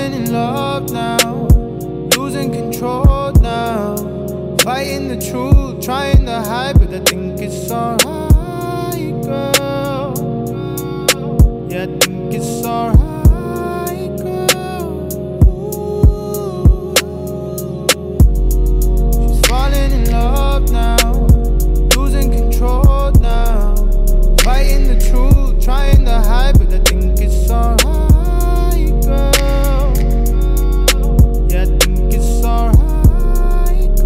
falling in love now, losing control now, fighting the truth, trying to hide, but I think it's alright, girl. Yeah, I think it's alright, girl. She's falling in love now, losing control now, fighting the truth, trying to hide, but I think it's alright, girl. Yeah, I think it's alright,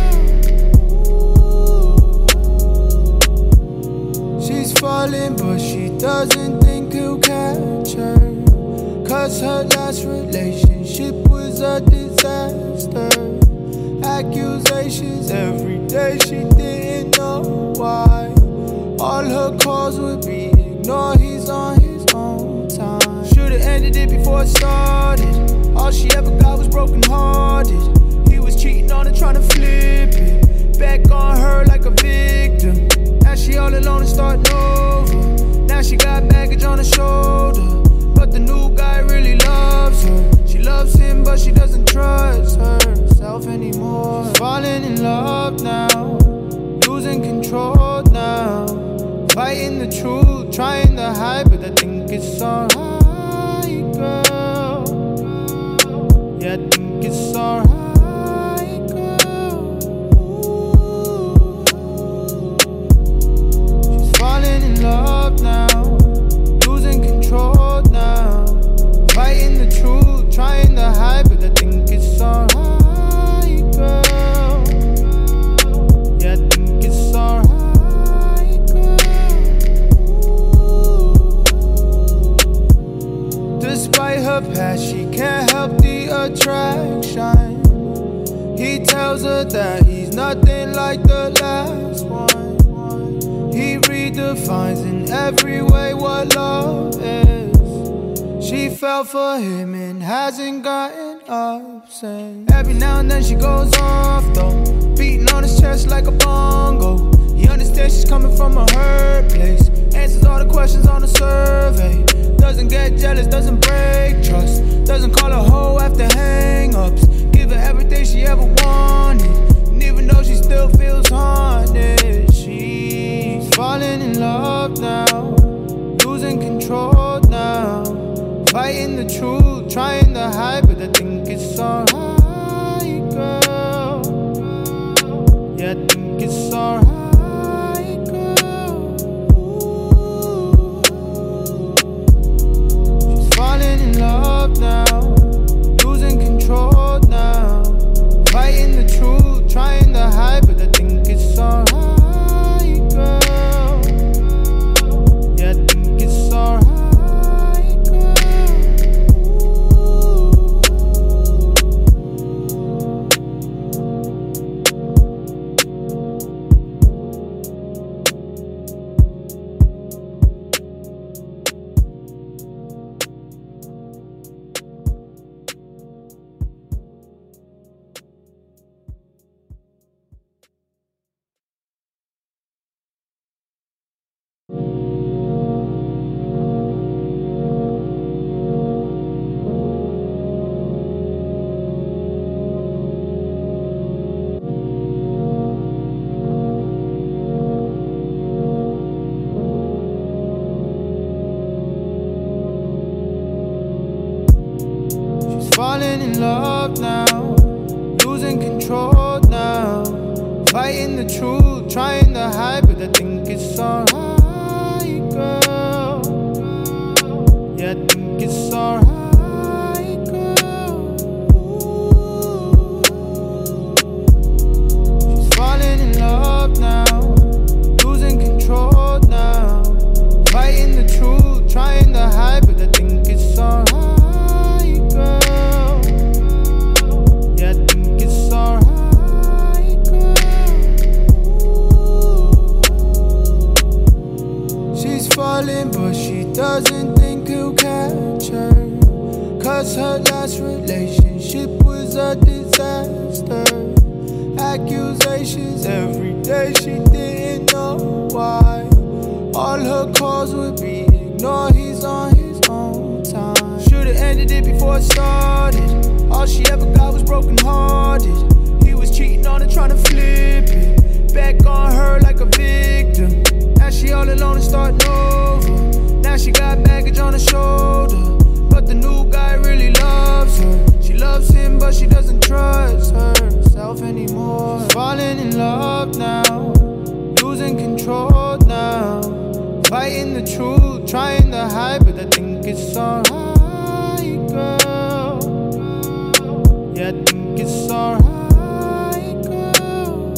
girl. She's falling, but she doesn't think he'll catch her, 'cause her last relationship was a disaster. Accusations every day, she didn't know why. All her calls would be ignored, he's on his own time. Should've ended it before it started. All she ever got was broken hearted. He was cheating on her, trying to flip it back on her like a victim. Now she all alone and starting over. Now she got baggage on her shoulder, but the new guy really loves her. She loves him, but she doesn't trust herself anymore. Falling in love now, losing control now, fighting the truth, trying to hide, but I think it's alright, girl. Yeah, I think it's alright, girl. She's falling in love now, losing control now, fighting the truth, trying to hide, but I think it's alright, girl. Yeah, I think it's alright, girl. Despite her past, she can't help the attraction. He tells her that he's nothing like the last one. He redefines in every way what love is. She fell for him and hasn't gotten up since. Every now and then she goes off though, beating on his chest like a bongo. He understands she's coming from a hurt place, answers all the questions on the survey. Doesn't get jealous, doesn't break trust, doesn't call a hoe after hang-ups. Give her everything she ever wanted, and even though she still feels haunted, she's falling in love now, losing control now, fighting the truth, trying to hide, but I think it's alright, girl. Yeah, I think it's alright, girl. She's falling in love now, losing control now, fighting the truth, trying to hide, but I think it's alright, girl. Yeah, I think it's alright, girl. Falling in love now, losing control now, fighting the truth, trying to hide, but I think it's alright, girl. Yeah, I think it's alright, girl. She's falling in love now, losing control now, fighting the truth, trying to hide, but I think it's alright. But she doesn't think he'll catch her, 'cause her last relationship was a disaster. Accusations every day, she didn't know why. All her calls would be ignored, he's on his own time. Should've ended it before before it started. All she ever got was broken hearted. He was cheating on her, trying to flip it back on her like a victim. Now she all alone and starting over. Now she got baggage on her shoulder, but the new guy really loves her. She loves him, but she doesn't trust herself anymore. She's falling in love now, losing control now, fighting the truth, trying to hide, but I think it's alright, girl. Yeah, I think it's alright, girl.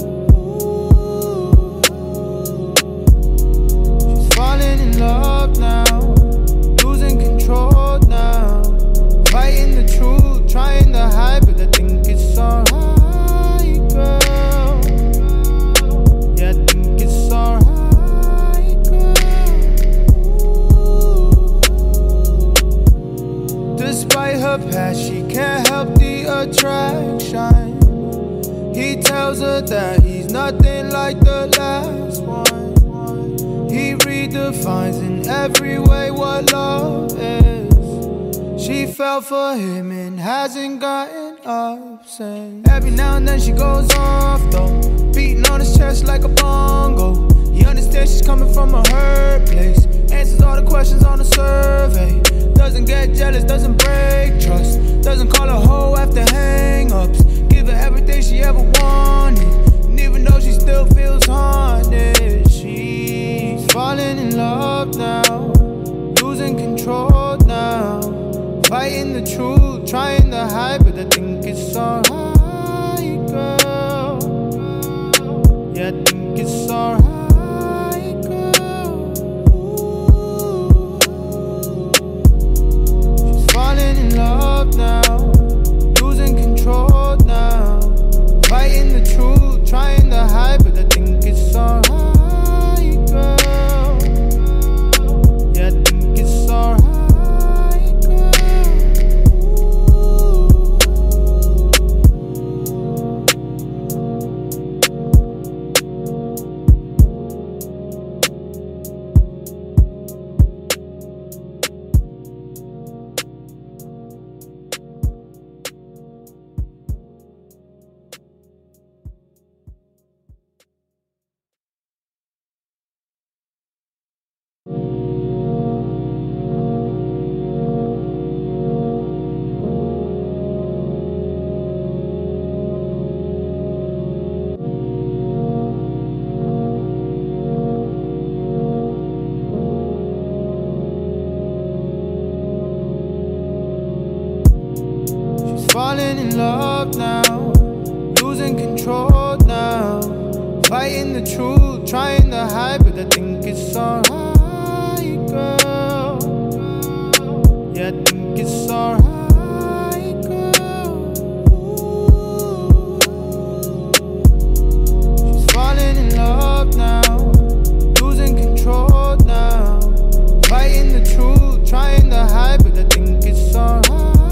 She's falling in love now, losing control now, fighting the truth, trying to hide, but I think it's alright, girl. Yeah, I think it's alright, girl. Despite her past, she can't help the attraction. He tells her that he's nothing like the last one. He redefines in every way what love is. She fell for him and hasn't gotten up since. Every now and then she goes off though, beating on his chest like a bongo. He understands she's coming from a hurt place, answers all the questions on the survey. Doesn't get jealous, doesn't break trust, doesn't call a hoe after hang-ups. Give her everything she ever wanted, and even though she still feels haunted, she's falling in love now, losing control now, fighting the truth, trying to hide, but I think it's alright, girl. Yeah, I think it's alright, girl. She's falling in love now, losing control now, fighting the truth, trying to hide, but I think it's alright, girl. Yeah, I think it's alright. Falling in love now, losing control now, fighting the truth, trying to hide, but I think it's alright, girl. Yeah, I think it's alright, girl. She's falling in love now, losing control now, fighting the truth, trying to hide, but I think it's alright.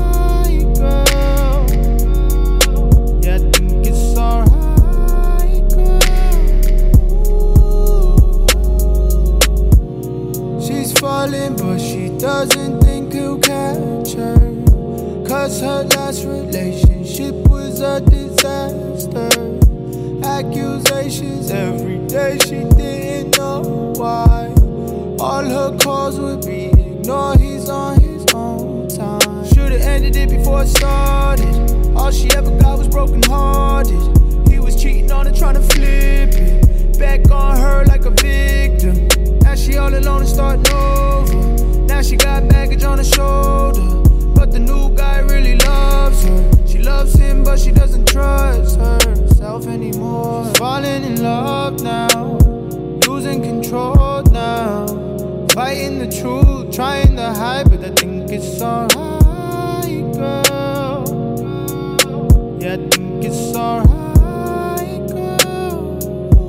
But she doesn't think he'll catch her, cause her last relationship was a disaster. Accusations every day, she didn't know why. All her calls would be ignored, he's on his own time. Should've ended it before it started. All she ever got was broken hearted. He was cheating on her, trying to flip it back on her like a victim. Now she all alone and starting over. Now she got baggage on her shoulder, but the new guy really loves her. She loves him, but she doesn't trust herself anymore. She's falling in love now, losing control now, fighting the truth, trying to hide, but I think it's alright, girl. Yeah, I think it's alright, girl.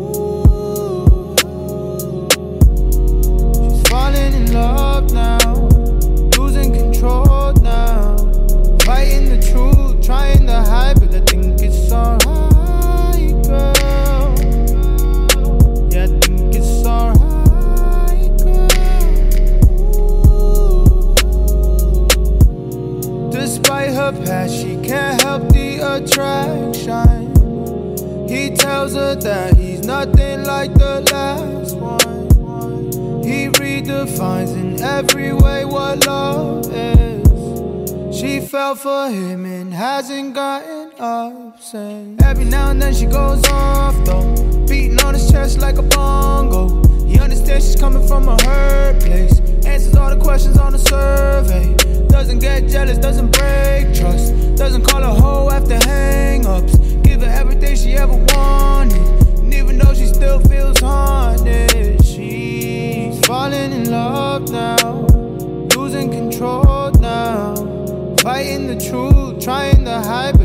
She's falling in love now, losing control now, fighting the truth, trying to hide, but I think it's alright, girl. Yeah, I think it's alright, girl. defines in every way what love is. She fell for him and hasn't gotten up since. Every now and then she goes off though, beating on his chest like a bongo. He understands she's coming from a hurt place, answers all the questions on the survey. Doesn't get jealous, doesn't break trust, doesn't call a hoe after hang-ups. Give her everything she ever wanted, and even though she still feels haunted, she's falling in love now, losing control now, fighting the truth, trying to hide